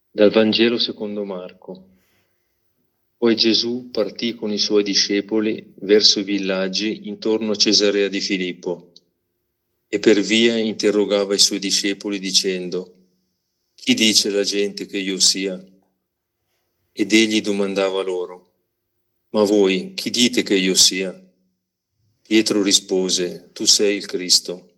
Dal Vangelo secondo Marco. Poi Gesù partì con i suoi discepoli verso i villaggi intorno a Cesarea di Filippo e per via interrogava i suoi discepoli dicendo: «Chi dice la gente che io sia?» Ed egli domandava loro: «Ma voi chi dite che io sia?» Pietro rispose: «Tu sei il Cristo».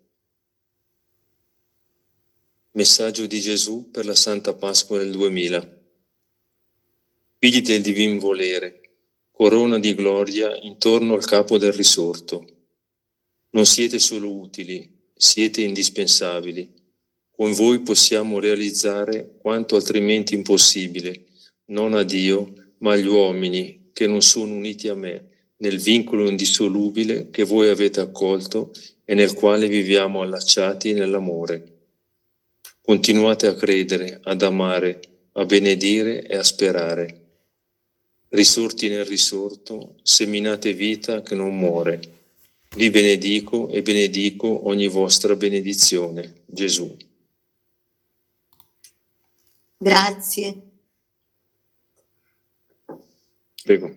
Messaggio di Gesù per la Santa Pasqua del 2000. Figli del divin volere, corona di gloria intorno al capo del risorto. Non siete solo utili, siete indispensabili. Con voi possiamo realizzare quanto altrimenti impossibile, non a Dio, ma agli uomini che non sono uniti a me, nel vincolo indissolubile che voi avete accolto e nel quale viviamo allacciati nell'amore. Continuate a credere, ad amare, a benedire e a sperare. Risorti nel risorto, seminate vita che non muore. Vi benedico e benedico ogni vostra benedizione. Gesù. Grazie. Prego.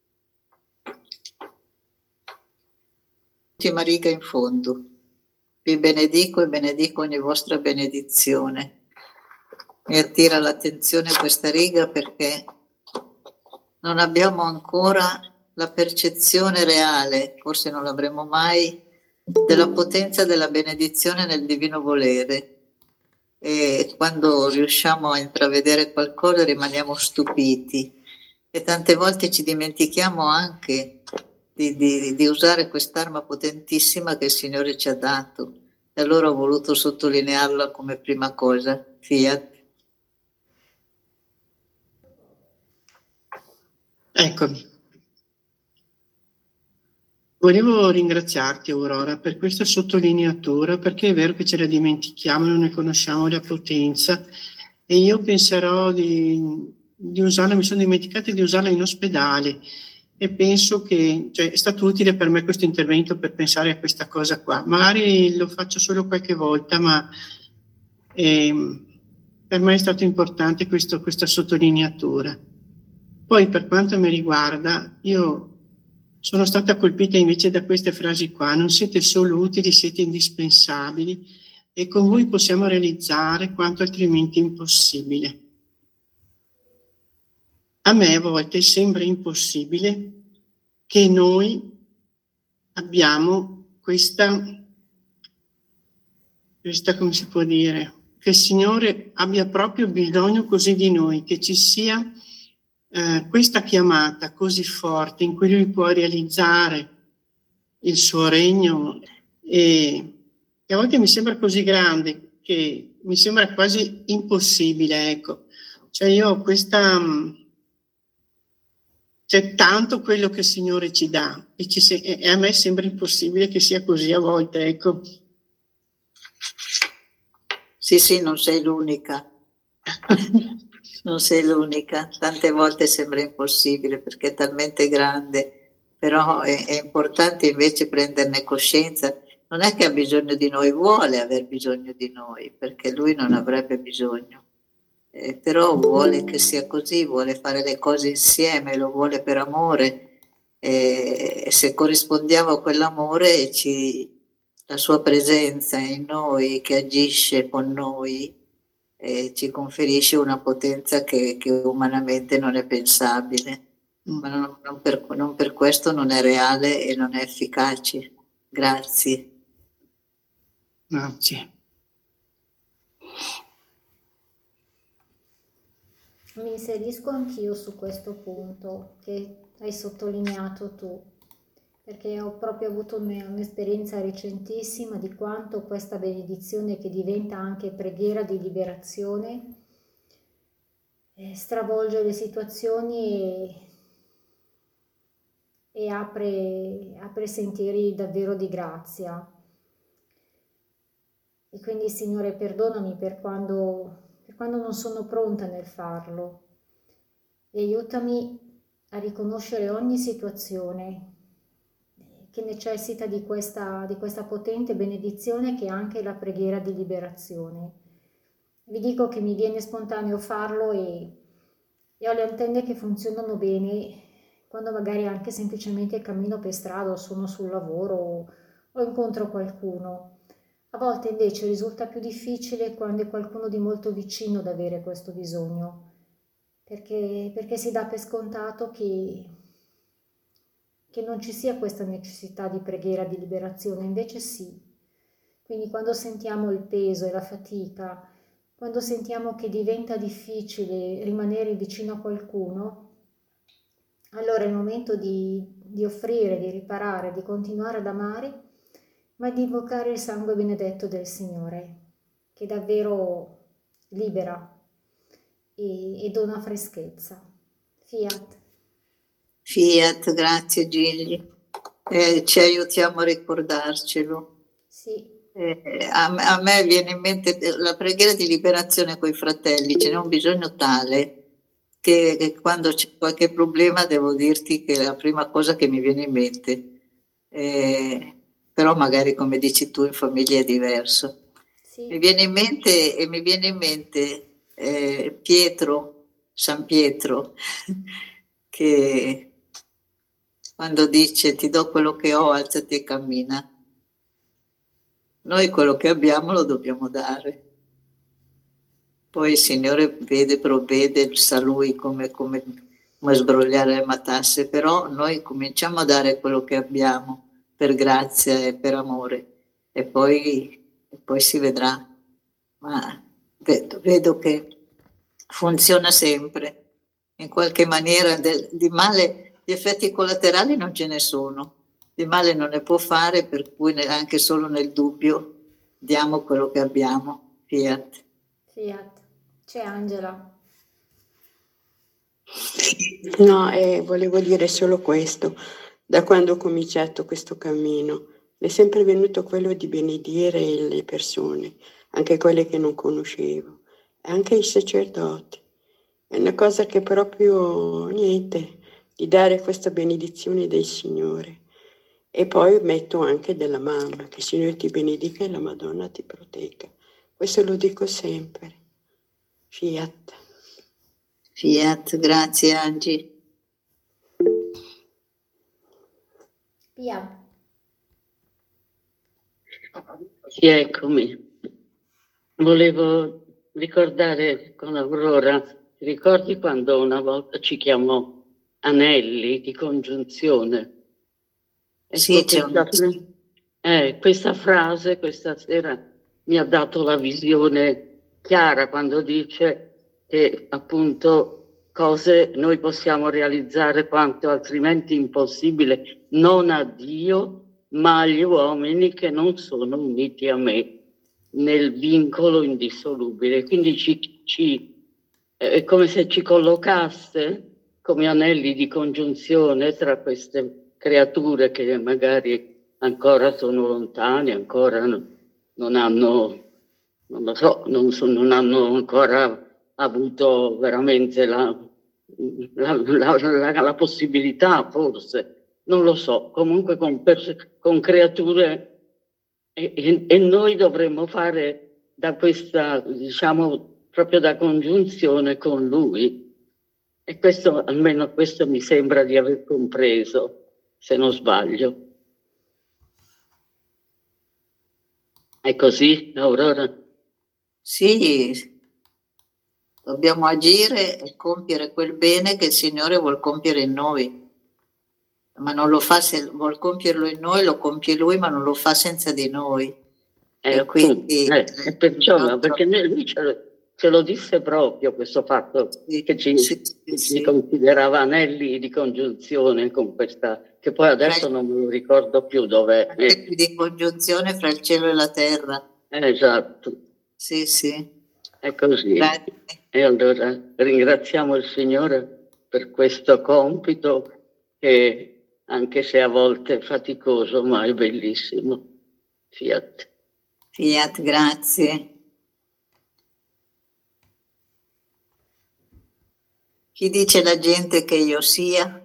Ultima riga in fondo. Vi benedico e benedico ogni vostra benedizione. Mi attira l'attenzione questa riga perché non abbiamo ancora la percezione reale, forse non l'avremo mai, della potenza della benedizione nel divino volere. E quando riusciamo a intravedere qualcosa rimaniamo stupiti e tante volte ci dimentichiamo anche di usare quest'arma potentissima che il Signore ci ha dato. E allora ho voluto sottolinearla come prima cosa. Fiat. Eccomi. Volevo ringraziarti, Aurora, per questa sottolineatura, perché è vero che ce la dimentichiamo, non ne conosciamo la potenza, e io penserò di usarla, mi sono dimenticata di usarla in ospedale, e penso che è stato utile per me questo intervento per pensare a questa cosa qua. Magari lo faccio solo qualche volta, ma per me è stato importante questa sottolineatura. Poi, per quanto mi riguarda, io sono stata colpita invece da queste frasi qua: non siete solo utili, siete indispensabili e con voi possiamo realizzare quanto altrimenti impossibile. A me a volte sembra impossibile che noi abbiamo questa, come si può dire, che il Signore abbia proprio bisogno così di noi, che ci sia questa chiamata così forte in cui Lui può realizzare il suo regno, e a volte mi sembra così grande che mi sembra quasi impossibile, ecco. Io ho questa... C'è tanto quello che il Signore ci dà e a me sembra impossibile che sia così a volte, ecco. Sì, non sei l'unica. Non sei l'unica. Tante volte sembra impossibile perché è talmente grande, però è importante invece prenderne coscienza. Non è che ha bisogno di noi, vuole aver bisogno di noi, perché Lui non avrebbe bisogno. Però vuole che sia così, vuole fare le cose insieme, lo vuole per amore, e se corrispondiamo a quell'amore la sua presenza in noi che agisce con noi ci conferisce una potenza che umanamente non è pensabile, ma non per questo non è reale e non è efficace. Grazie. Grazie. Mi inserisco anch'io su questo punto che hai sottolineato tu, perché ho proprio avuto un'esperienza recentissima di quanto questa benedizione, che diventa anche preghiera di liberazione, stravolge le situazioni e apre sentieri davvero di grazia. E quindi, Signore, perdonami per quando non sono pronta nel farlo, e aiutami a riconoscere ogni situazione che necessita di questa potente benedizione che è anche la preghiera di liberazione. vi dico che mi viene spontaneo farlo e ho le antenne che funzionano bene quando magari anche semplicemente cammino per strada o sono sul lavoro o incontro qualcuno. A volte invece risulta più difficile quando è qualcuno di molto vicino ad avere questo bisogno, perché si dà per scontato che non ci sia questa necessità di preghiera, di liberazione, invece sì. Quindi quando sentiamo il peso e la fatica, quando sentiamo che diventa difficile rimanere vicino a qualcuno, allora è il momento di offrire, di riparare, di continuare ad amare, ma di invocare il sangue benedetto del Signore, che davvero libera e dona freschezza. Fiat. Fiat, grazie Gigli. Ci aiutiamo a ricordarcelo. Sì. A me viene in mente la preghiera di liberazione con i fratelli, ce n'è un bisogno tale che quando c'è qualche problema devo dirti che è la prima cosa che mi viene in mente, però magari come dici tu in famiglia è diverso. Sì. Mi viene in mente Pietro, San Pietro, che quando dice ti do quello che ho, alzati e cammina. Noi quello che abbiamo lo dobbiamo dare. Poi il Signore vede, provvede, sa Lui come sbrogliare le matasse, però noi cominciamo a dare quello che abbiamo per grazia e per amore e poi si vedrà. Ma vedo che funziona sempre. In qualche maniera di male, gli effetti collaterali non ce ne sono. Di male non ne può fare, per cui anche solo nel dubbio diamo quello che abbiamo. Fiat. Fiat. C'è Angela. No, volevo dire solo questo. Da quando ho cominciato questo cammino, mi è sempre venuto quello di benedire le persone, anche quelle che non conoscevo, anche i sacerdoti. È una cosa che proprio, niente, di dare questa benedizione del Signore. E poi metto anche della mamma, che il Signore ti benedica e la Madonna ti protegga. Questo lo dico sempre. Fiat. Fiat, grazie Angi. Pia. Sì, eccomi. Volevo ricordare con Aurora, ti ricordi quando una volta ci chiamò anelli di congiunzione? Ecco, Sì, c'è questa frase questa sera mi ha dato la visione chiara quando dice che appunto cose noi possiamo realizzare quanto altrimenti impossibile, non a Dio, ma agli uomini che non sono uniti a me nel vincolo indissolubile. Quindi è come se ci collocasse come anelli di congiunzione tra queste creature che magari ancora sono lontane, ancora non hanno, non lo so, non hanno ancora avuto veramente la possibilità, forse, non lo so, comunque con creature e noi dovremmo fare da questa, diciamo, proprio da congiunzione con Lui. E questo, almeno questo mi sembra di aver compreso, se non sbaglio. È così, Aurora? Sì, dobbiamo agire e compiere quel bene che il Signore vuol compiere in noi. Ma non lo fa se vuol compierlo in noi, lo compie Lui, ma non lo fa senza di noi. E quindi perciò, perché lui ce lo disse proprio questo fatto, sì, che ci considerava anelli di congiunzione con questa, che poi adesso non me lo ricordo più dov'è. Anelli di congiunzione fra il cielo e la terra. Esatto. Sì, sì. È così. Grazie. E allora ringraziamo il Signore per questo compito che, anche se a volte è faticoso, ma è bellissimo. Fiat. Fiat, grazie. Chi dice la gente che io sia?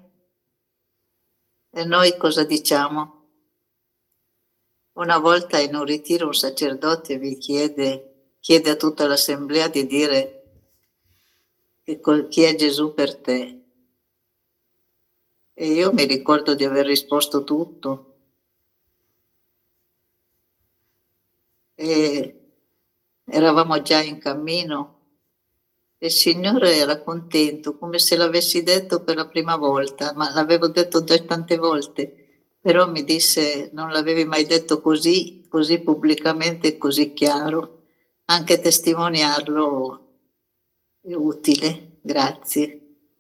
E noi cosa diciamo? Una volta in un ritiro un sacerdote mi chiede chiede a tutta l'assemblea di dire chi è Gesù per te. E io mi ricordo di aver risposto tutto. E eravamo già in cammino. Il Signore era contento, come se l'avessi detto per la prima volta, ma l'avevo detto già tante volte, però mi disse non l'avevi mai detto così pubblicamente, così chiaro. Anche testimoniarlo è utile. Grazie.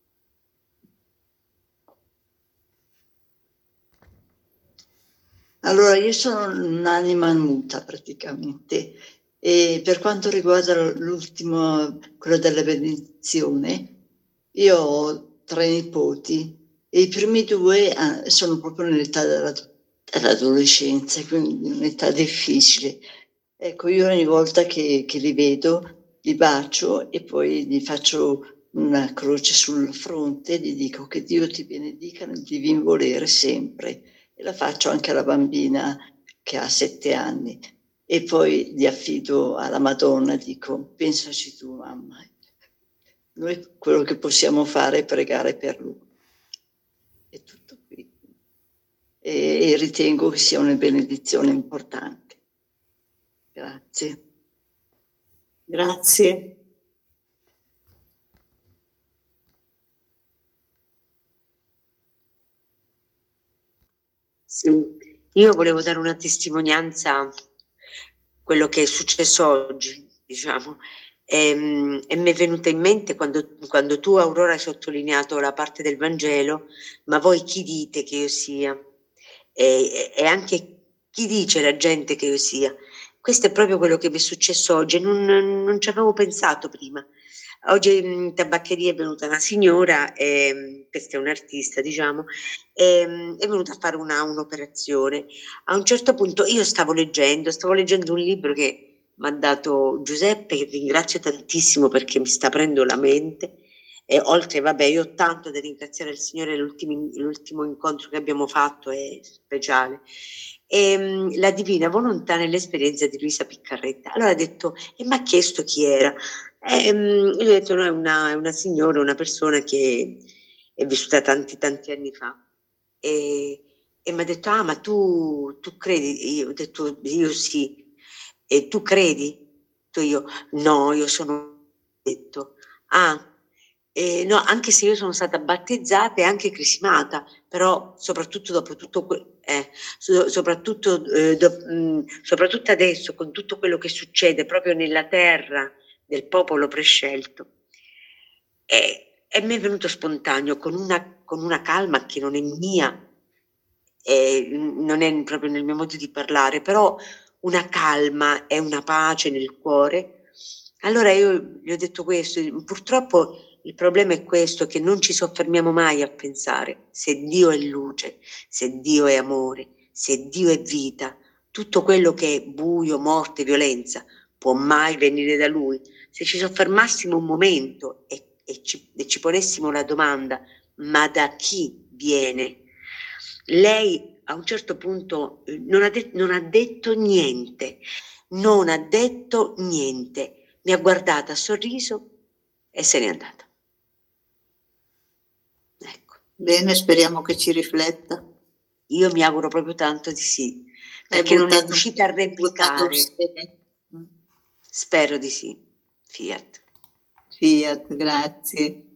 Allora, io sono un'anima muta praticamente. E per quanto riguarda l'ultimo, quello della benedizione, io ho 3 nipoti e i primi 2 sono proprio nell'età dell'adolescenza, quindi un'età difficile. Ecco, io ogni volta che li vedo, li bacio e poi gli faccio una croce sul fronte e gli dico che Dio ti benedica nel divin volere sempre. E la faccio anche alla bambina che ha 7 anni. E poi gli affido alla Madonna, dico, pensaci tu mamma, noi quello che possiamo fare è pregare per lui. È tutto qui. E ritengo che sia una benedizione importante. Grazie. Grazie. Sì. Io volevo dare una testimonianza, quello che è successo oggi, diciamo, e mi è venuta in mente quando tu, Aurora, hai sottolineato la parte del Vangelo, ma voi chi dite che io sia? E anche chi dice la gente che io sia? Questo è proprio quello che mi è successo oggi, non ci avevo pensato prima. Oggi in tabaccheria è venuta una signora, questa è un'artista, diciamo, è venuta a fare un'operazione. A un certo punto io stavo leggendo un libro che mi ha dato Giuseppe, che ringrazio tantissimo perché mi sta aprendo la mente. E oltre, vabbè, io ho tanto da ringraziare il Signore, l'ultimo incontro che abbiamo fatto è speciale. La Divina Volontà nell'esperienza di Luisa Piccarretta. Allora ha detto, e mi ha chiesto chi era. Io ho detto, no, è una signora, una persona che è vissuta tanti anni fa. E mi ha detto, ma tu credi? Io ho detto, io sì. E tu credi? Io, no, io sono detto, no, anche se io sono stata battezzata e anche cresimata, però soprattutto dopo tutto soprattutto adesso con tutto quello che succede proprio nella terra del popolo prescelto, e mi è venuto spontaneo con una calma che non è mia, non è proprio nel mio modo di parlare, però una calma e una pace nel cuore. Allora io gli ho detto questo, purtroppo il problema è questo, che non ci soffermiamo mai a pensare se Dio è luce, se Dio è amore, se Dio è vita, tutto quello che è buio, morte, violenza può mai venire da Lui. Se ci soffermassimo un momento e ci ponessimo la domanda, ma da chi viene? Lei a un certo punto non ha detto niente, mi ha guardata, ha sorriso e se n'è andata. Ecco. Bene, speriamo che ci rifletta. Io mi auguro proprio tanto di sì, perché non è riuscita a replicare. Spero di sì. Fiat, grazie.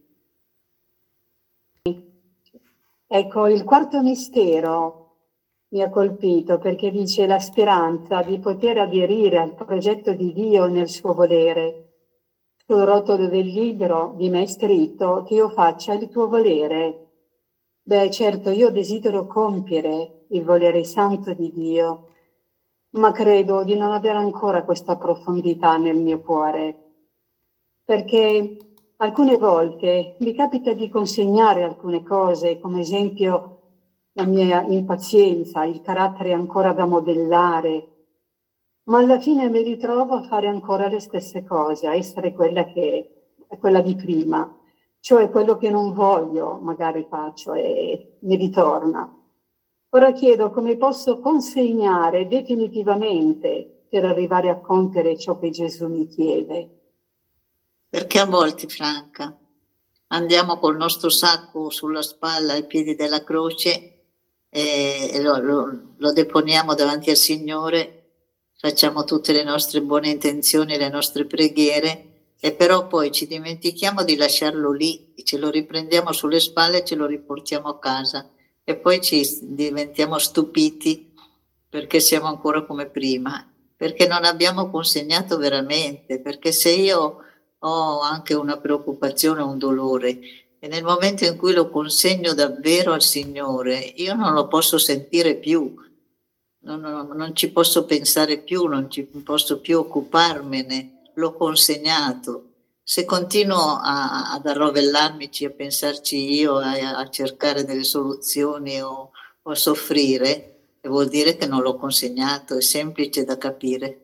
Ecco, il quarto mistero mi ha colpito perché dice la speranza di poter aderire al progetto di Dio nel suo volere. Sul rotolo del libro di me è scritto che io faccia il tuo volere. Beh, certo, io desidero compiere il volere santo di Dio, ma credo di non avere ancora questa profondità nel mio cuore, perché alcune volte mi capita di consegnare alcune cose, come esempio la mia impazienza, il carattere ancora da modellare, ma alla fine mi ritrovo a fare ancora le stesse cose, a essere quella di prima, cioè quello che non voglio magari faccio e mi ritorna. Ora chiedo come posso consegnare definitivamente per arrivare a compiere ciò che Gesù mi chiede. Perché a volte, Franca, andiamo col nostro sacco sulla spalla ai piedi della croce e lo deponiamo davanti al Signore, facciamo tutte le nostre buone intenzioni, le nostre preghiere, e però poi ci dimentichiamo di lasciarlo lì, ce lo riprendiamo sulle spalle e ce lo riportiamo a casa, e poi ci diventiamo stupiti perché siamo ancora come prima, perché non abbiamo consegnato veramente, perché se io ho anche una preoccupazione, un dolore, e nel momento in cui lo consegno davvero al Signore, io non lo posso sentire più, non ci posso pensare più, non ci posso più occuparmene, l'ho consegnato. Se continuo ad arrovellarmici, a pensarci io, a cercare delle soluzioni o a soffrire, vuol dire che non l'ho consegnato, è semplice da capire.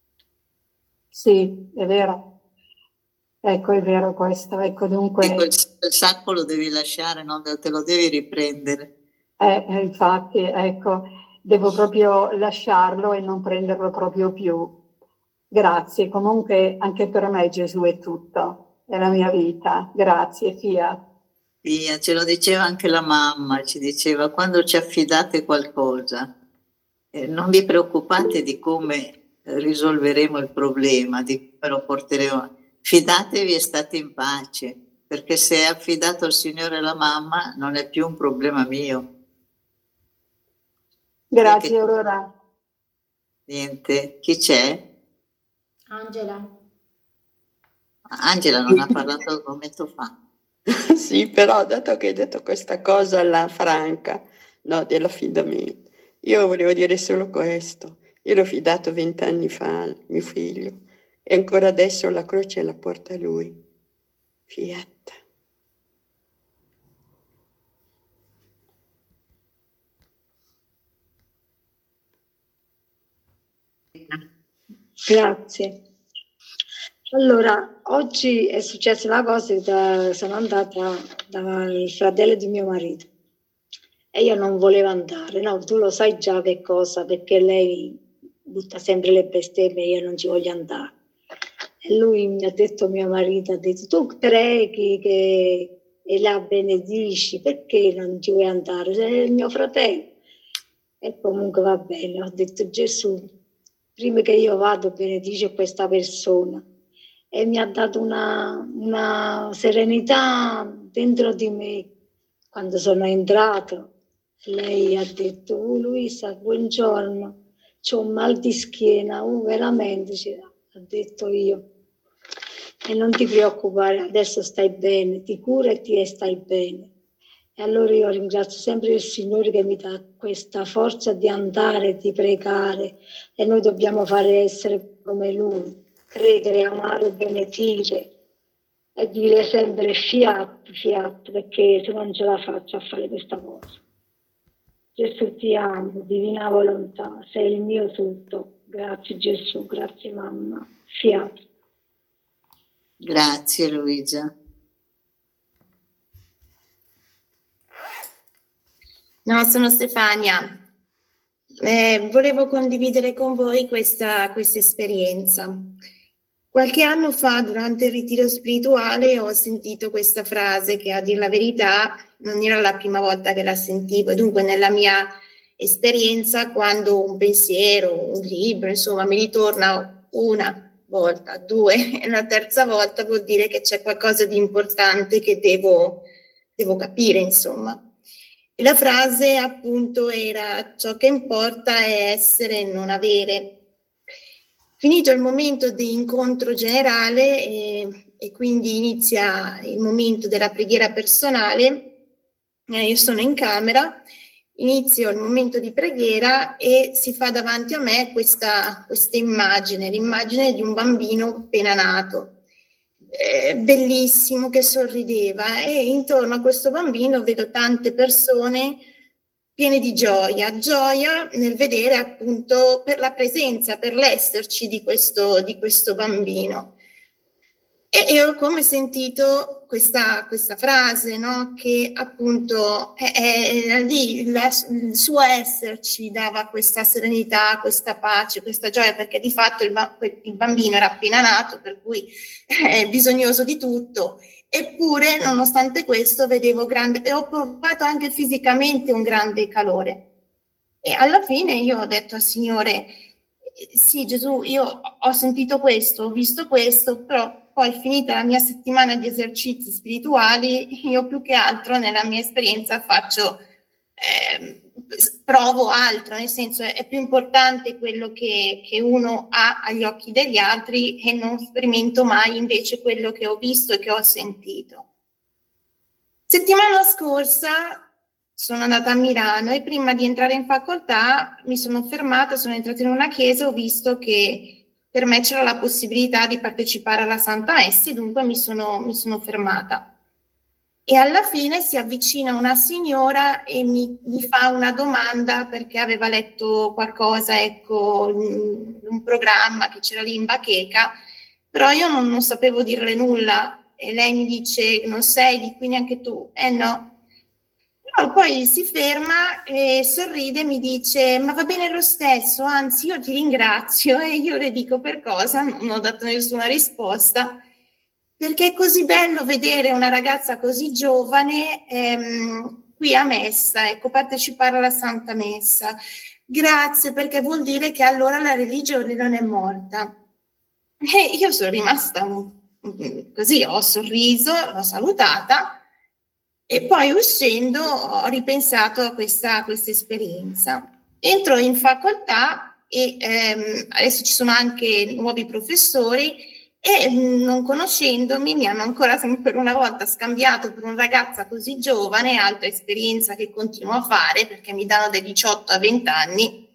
Sì, è vero. Ecco, è vero questo. Ecco, dunque... Il sacco lo devi lasciare, non te lo devi riprendere. Infatti, ecco, devo proprio lasciarlo e non prenderlo proprio più. Grazie. Comunque anche per me Gesù è tutto, è la mia vita. Grazie, Fiat. Fiat, ce lo diceva anche la mamma, ci diceva: quando ci affidate qualcosa, non vi preoccupate di come risolveremo il problema, di come lo porteremo. Fidatevi e state in pace, perché se è affidato al Signore e alla mamma non è più un problema mio. Grazie, perché... Aurora. Niente, chi c'è? Angela. Angela non ha parlato un momento fa. Sì, però dato che hai detto questa cosa alla Franca, no, dell'affidamento, io volevo dire solo questo. Io l'ho fidato 20 anni fa al mio figlio e ancora adesso la croce la porta lui. Fiat. Grazie. Allora, oggi è successa una cosa che sono andata dal fratello di mio marito e io non volevo andare. No, tu lo sai già che cosa, perché lei butta sempre le bestemmie e io non ci voglio andare. E lui mi ha detto, mio marito, ha detto: tu preghi e la benedici, perché non ci vuoi andare? Sei il mio fratello. E comunque va bene, ho detto: Gesù, prima che io vado, benedice questa persona. E mi ha dato una serenità dentro di me. Quando sono entrato, lei ha detto: Luisa, buongiorno, c'ho un mal di schiena, veramente, ha detto io. E non ti preoccupare, adesso stai bene, ti curati e stai bene. E allora io ringrazio sempre il Signore che mi dà questa forza di andare, di pregare, e noi dobbiamo fare essere come Lui. Credere, amare, benedire e dire sempre fiat, fiat, perché se non ce la faccio a fare questa cosa. Gesù, ti amo, divina volontà, sei il mio tutto. Grazie Gesù, grazie mamma. Fiat. Grazie Luisa. No, sono Stefania. Volevo condividere con voi questa esperienza. Qualche anno fa, durante il ritiro spirituale, ho sentito questa frase che, a dir la verità, non era la prima volta che la sentivo. Dunque, nella mia esperienza, quando un pensiero, un libro, insomma, mi ritorna una volta, due, e la terza volta vuol dire che c'è qualcosa di importante che devo capire, insomma. E la frase, appunto, era: ciò che importa è essere e non avere. Finito il momento di incontro generale e quindi inizia il momento della preghiera personale, io sono in camera, inizio il momento di preghiera e si fa davanti a me questa immagine, l'immagine di un bambino appena nato, bellissimo, che sorrideva, e intorno a questo bambino vedo tante persone piene di gioia nel vedere, appunto, per la presenza, per l'esserci di questo bambino. E ho come sentito questa frase, no? Che appunto è lì il suo esserci dava questa serenità, questa pace, questa gioia, perché di fatto il bambino era appena nato, per cui è bisognoso di tutto. Eppure, nonostante questo, vedevo grande, e ho provato anche fisicamente un grande calore. E alla fine io ho detto al Signore: sì, Gesù, io ho sentito questo, ho visto questo, però poi finita la mia settimana di esercizi spirituali, io più che altro nella mia esperienza provo altro, nel senso è più importante quello che uno ha agli occhi degli altri e non sperimento mai invece quello che ho visto e che ho sentito. Settimana scorsa sono andata a Milano e prima di entrare in facoltà mi sono fermata, sono entrata in una chiesa e ho visto che per me c'era la possibilità di partecipare alla Santa Messa, dunque mi sono fermata. E alla fine si avvicina una signora e mi fa una domanda perché aveva letto qualcosa, ecco, un programma che c'era lì in bacheca, però io non sapevo dirle nulla e lei mi dice: non sei di qui neanche tu? No. Però poi si ferma e sorride e mi dice: ma va bene lo stesso, anzi io ti ringrazio. E io le dico: per cosa? Non ho dato nessuna risposta, perché è così bello vedere una ragazza così giovane qui a messa, ecco, partecipare alla Santa Messa. Grazie, perché vuol dire che allora la religione non è morta. E io sono rimasta così, ho sorriso, l'ho salutata e poi uscendo ho ripensato a questa esperienza. Entro in facoltà e adesso ci sono anche nuovi professori e non conoscendomi mi hanno ancora per una volta scambiato per una ragazza così giovane, altra esperienza che continuo a fare perché mi danno dai 18 a 20 anni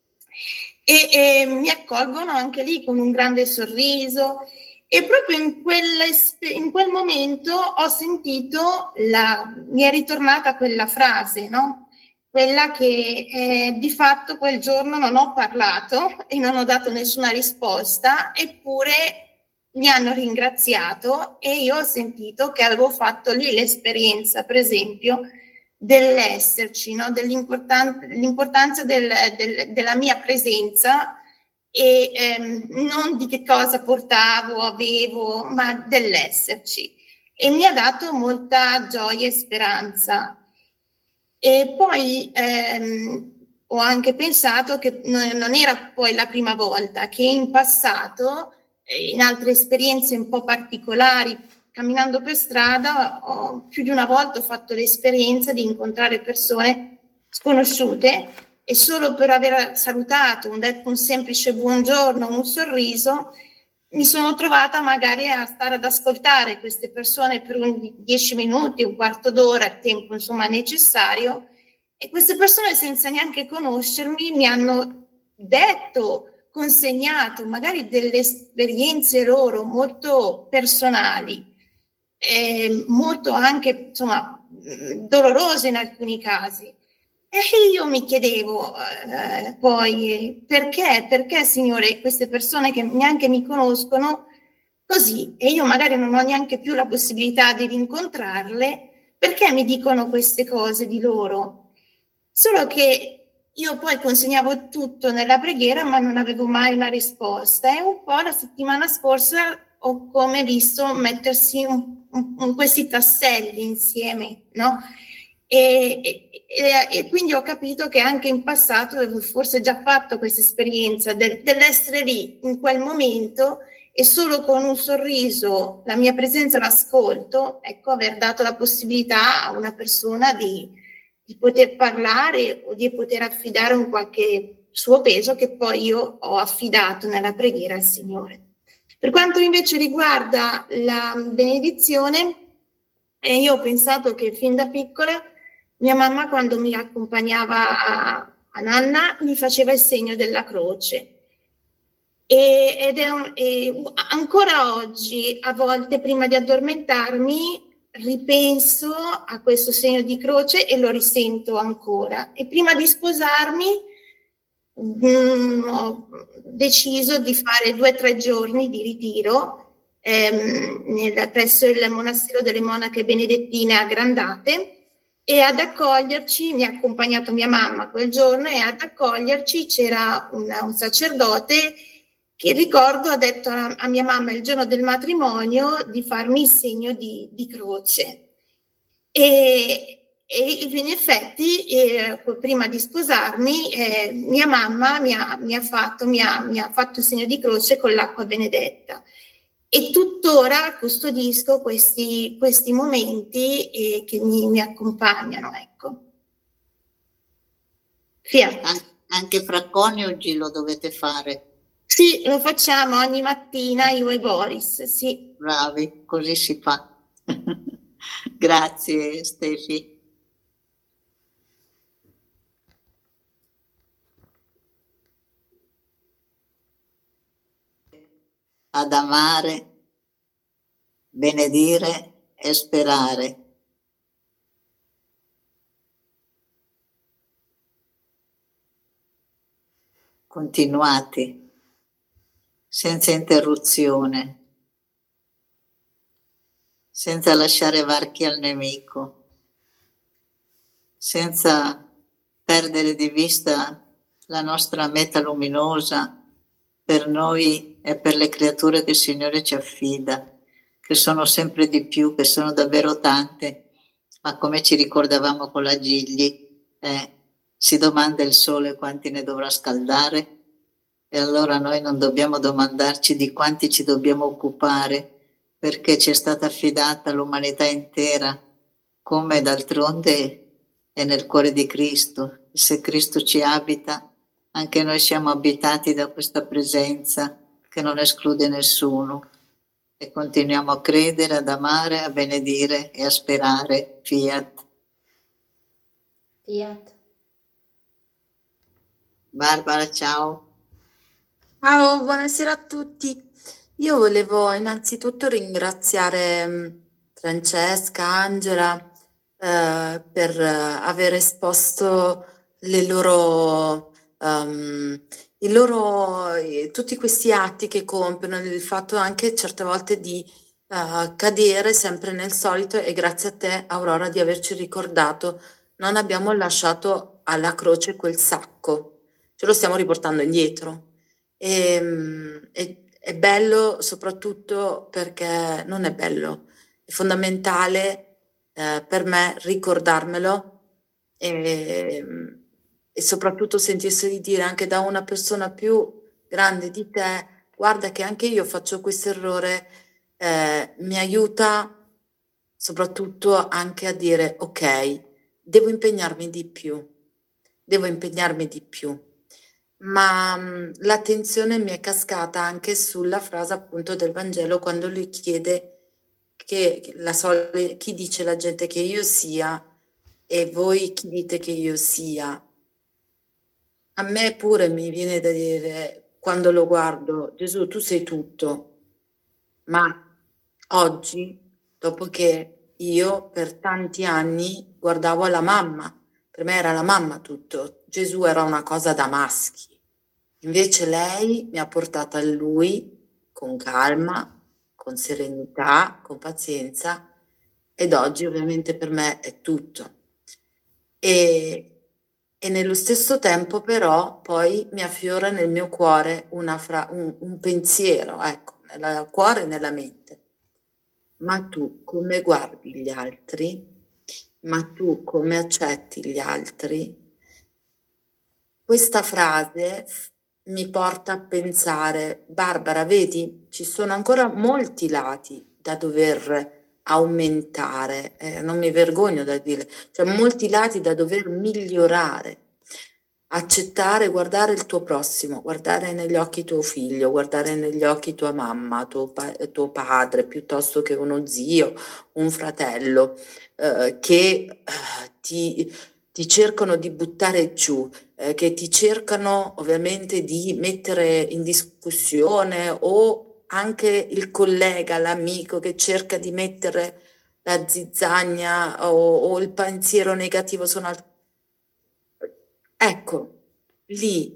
e mi accolgono anche lì con un grande sorriso. E proprio in quel momento ho sentito, mi è ritornata quella frase, no? Quella che di fatto quel giorno non ho parlato e non ho dato nessuna risposta, eppure mi hanno ringraziato e io ho sentito che avevo fatto lì l'esperienza, per esempio, dell'esserci, no? L'importanza della mia presenza e non di che cosa portavo, avevo, ma dell'esserci. E mi ha dato molta gioia e speranza. E poi ho anche pensato che non era poi la prima volta, che in passato, in altre esperienze un po' particolari, camminando per strada, più di una volta ho fatto l'esperienza di incontrare persone sconosciute e solo per aver salutato, detto un semplice buongiorno, un sorriso, mi sono trovata magari a stare ad ascoltare queste persone per 10 minuti, un quarto d'ora, il tempo insomma necessario, e queste persone senza neanche conoscermi mi hanno detto, consegnato magari delle esperienze loro molto personali, molto anche insomma dolorose in alcuni casi. E io mi chiedevo poi perché Signore queste persone che neanche mi conoscono così e io magari non ho neanche più la possibilità di rincontrarle, perché mi dicono queste cose di loro? Solo che io poi consegnavo tutto nella preghiera ma non avevo mai una risposta e un po' la settimana scorsa ho come visto mettersi questi tasselli insieme, no? E quindi ho capito che anche in passato avevo forse già fatto questa esperienza dell'essere lì in quel momento e solo con un sorriso, la mia presenza, l'ascolto, ecco, aver dato la possibilità a una persona di poter parlare o di poter affidare un qualche suo peso che poi io ho affidato nella preghiera al Signore. Per quanto invece riguarda la benedizione, io ho pensato che fin da piccola mia mamma quando mi accompagnava a Nanna mi faceva il segno della croce ed ancora oggi a volte prima di addormentarmi ripenso a questo segno di croce e lo risento ancora e prima di sposarmi ho deciso di fare 2 o 3 giorni di ritiro presso il monastero delle monache benedettine a Grandate, e ad accoglierci, mi ha accompagnato mia mamma quel giorno, e ad accoglierci c'era un sacerdote che, ricordo, ha detto a mia mamma il giorno del matrimonio di farmi il segno di croce. E in effetti, prima di sposarmi, mia mamma mi ha fatto il segno di croce con l'acqua benedetta. E tuttora custodisco questi momenti che mi accompagnano, ecco. Anche fra coniugi lo dovete fare? Sì, lo facciamo ogni mattina io e Boris, sì. Bravi, così si fa. Grazie Stefi. Ad amare, benedire e sperare. Continuati, senza interruzione, senza lasciare varchi al nemico, senza perdere di vista la nostra meta luminosa per noi e per le creature che il Signore ci affida, che sono sempre di più, che sono davvero tante, ma come ci ricordavamo con la Gigli, si domanda il sole quanti ne dovrà scaldare, e allora noi non dobbiamo domandarci di quanti ci dobbiamo occupare, perché ci è stata affidata l'umanità intera, come d'altronde è nel cuore di Cristo. Se Cristo ci abita, anche noi siamo abitati da questa presenza che non esclude nessuno, e continuiamo a credere, ad amare, a benedire e a sperare. Fiat. Fiat. Barbara, ciao. Ciao, buonasera a tutti. Io volevo innanzitutto ringraziare Francesca, Angela, per aver esposto tutti questi atti che compiono, il fatto anche certe volte di cadere sempre nel solito, e grazie a te, Aurora, di averci ricordato, non abbiamo lasciato alla croce quel sacco, ce lo stiamo riportando indietro. È bello soprattutto perché non è bello, è fondamentale per me ricordarmelo, e soprattutto sentirsi di dire anche da una persona più grande di te: guarda che anche io faccio questo errore, mi aiuta soprattutto anche a dire ok, devo impegnarmi di più. Ma l'attenzione mi è cascata anche sulla frase appunto del Vangelo, quando lui chiede chi dice la gente che io sia, e voi chi dite che io sia. A me pure mi viene da dire, quando lo guardo: Gesù, tu sei tutto. Ma oggi, dopo che io per tanti anni guardavo la mamma, per me era la mamma tutto, Gesù era una cosa da maschi. Invece lei mi ha portato a lui con calma, con serenità, con pazienza, ed oggi ovviamente per me è tutto. E nello stesso tempo però poi mi affiora nel mio cuore un pensiero, ecco, nel cuore e nella mente. Ma tu come guardi gli altri? Ma tu come accetti gli altri? Questa frase mi porta a pensare: Barbara, vedi, ci sono ancora molti lati da dover aumentare, non mi vergogno da dire, cioè molti lati da dover migliorare, accettare, guardare il tuo prossimo, guardare negli occhi tuo figlio, guardare negli occhi tua mamma, tuo padre, piuttosto che uno zio, un fratello, che ti cercano di buttare giù, che ti cercano ovviamente di mettere in discussione, o anche il collega, l'amico che cerca di mettere la zizzagna o il pensiero negativo su un altro. Ecco, lì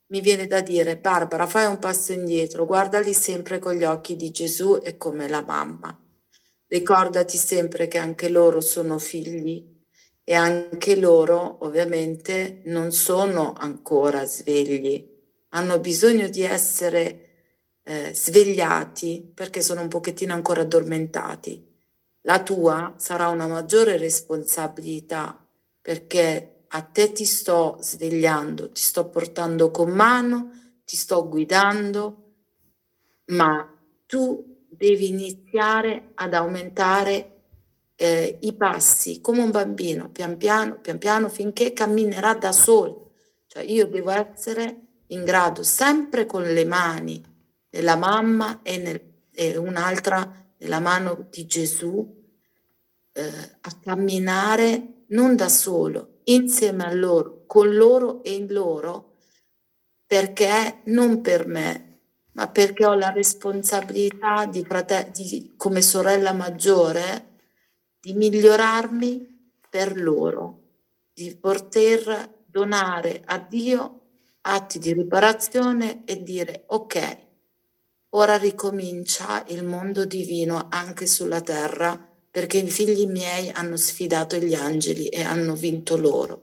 mi viene da dire, Barbara, fai un passo indietro, guardali sempre con gli occhi di Gesù e come la mamma. Ricordati sempre che anche loro sono figli e anche loro ovviamente non sono ancora svegli, hanno bisogno di essere svegliati perché sono un pochettino ancora addormentati. La tua sarà una maggiore responsabilità perché a te ti sto svegliando, ti sto portando con mano, ti sto guidando, ma tu devi iniziare ad aumentare i passi come un bambino, pian piano, finché camminerà da solo. Cioè io devo essere in grado, sempre con le mani della mamma e un'altra nella mano di Gesù, a camminare non da solo, insieme a loro, con loro e in loro, perché non per me, ma perché ho la responsabilità come sorella maggiore di migliorarmi per loro, di poter donare a Dio atti di riparazione e dire ok, ora ricomincia il mondo divino anche sulla terra, perché i figli miei hanno sfidato gli angeli e hanno vinto loro.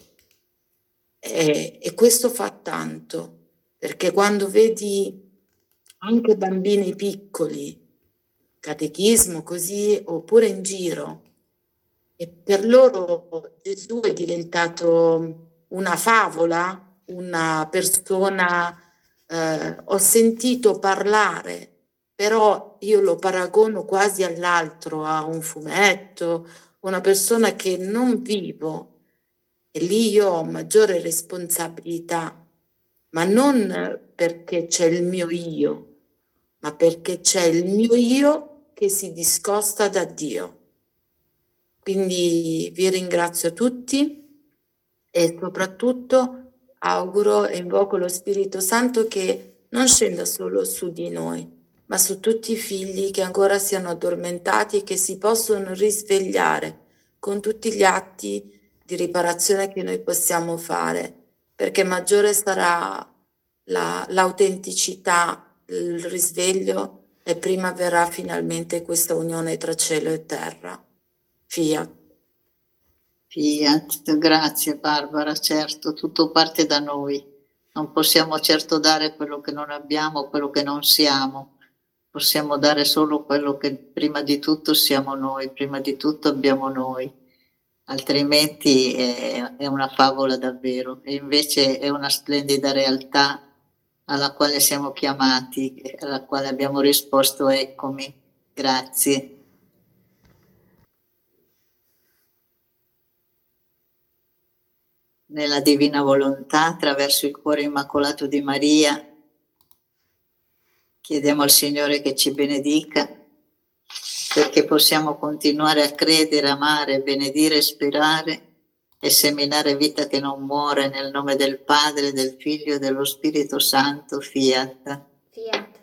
E questo fa tanto, perché quando vedi anche bambini piccoli, catechismo così, oppure in giro, e per loro Gesù è diventato una favola, una persona, ho sentito parlare, però io lo paragono quasi all'altro, a un fumetto, una persona che non vivo, e lì io ho maggiore responsabilità, ma non perché c'è il mio io, ma perché c'è il mio io che si discosta da Dio. Quindi vi ringrazio tutti e soprattutto auguro e invoco lo Spirito Santo che non scenda solo su di noi, ma su tutti i figli che ancora siano addormentati e che si possono risvegliare con tutti gli atti di riparazione che noi possiamo fare, perché maggiore sarà l'autenticità, il risveglio e prima verrà finalmente questa unione tra cielo e terra. Fiat. Fiat, grazie Barbara, certo, tutto parte da noi. Non possiamo certo dare quello che non abbiamo, quello che non siamo. Possiamo dare solo quello che prima di tutto siamo noi, prima di tutto abbiamo noi. Altrimenti è una favola davvero. E invece è una splendida realtà alla quale siamo chiamati, alla quale abbiamo risposto eccomi. Grazie. Nella divina volontà, attraverso il cuore immacolato di Maria, chiediamo al Signore che ci benedica, perché possiamo continuare a credere, amare, benedire, sperare e seminare vita che non muore, nel nome del Padre, del Figlio e dello Spirito Santo. Fiat. Fiat.